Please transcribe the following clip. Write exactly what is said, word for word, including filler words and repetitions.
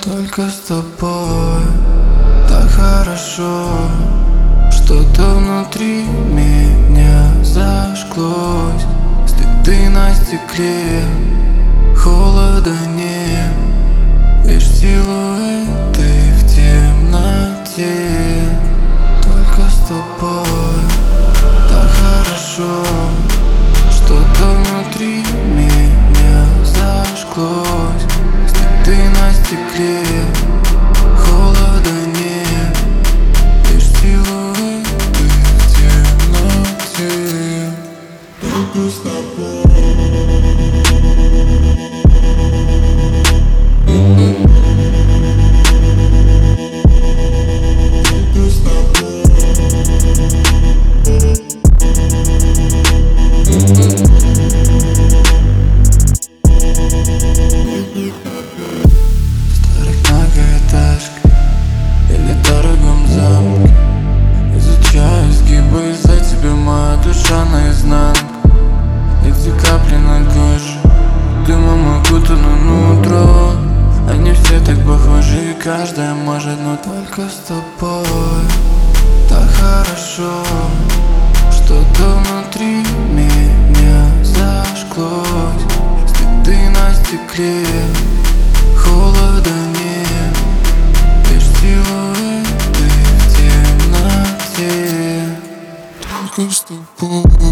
Только с тобой так хорошо. Что-то внутри меня зажглось. Следы на стекле, холода нет, лишь силуэты в темноте. Только с тобой так хорошо. Что-то внутри меня зажглось. Следы на стекле, холода нет, лишь силуэты в темноте. Только с тобой. Душа наизнанку, эти капли на коже, дымом окутано нутро. Они все так похожи, и каждая может, но только с тобой так хорошо. Что-то внутри меня зажглось. Следы на стекле, холода нет, лишь силуэты в темноте. Только с тобой.